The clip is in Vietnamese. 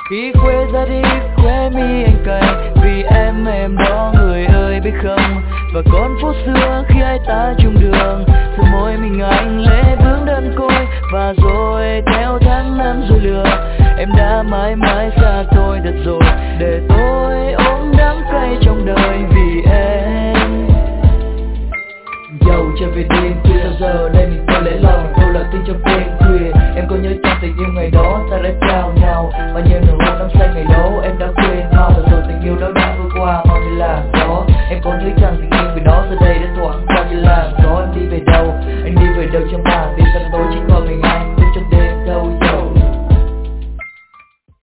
Khi khuya ra đi khóe mi anh cay vì em đó người ơi biết không. Và còn phố xưa khi hai ta chung đường, từ môi mình anh lệ vướng đơn côi. Và rồi theo tháng năm rồi lừa, em đã mãi mãi xa tôi thật rồi. Để tôi ôm đắng cay trong đời vì em. Dầu trở về đêm khuya sao giờ đây mình tôi lấy lòng. Tôi là tin trong đêm khuya. Em có nhớ trong tình yêu ngày đó ta đã trao nhau bao nhiêu nụ hôn năm xanh ngày đó. Em đã quên mau rồi tình yêu đó đã vượt qua.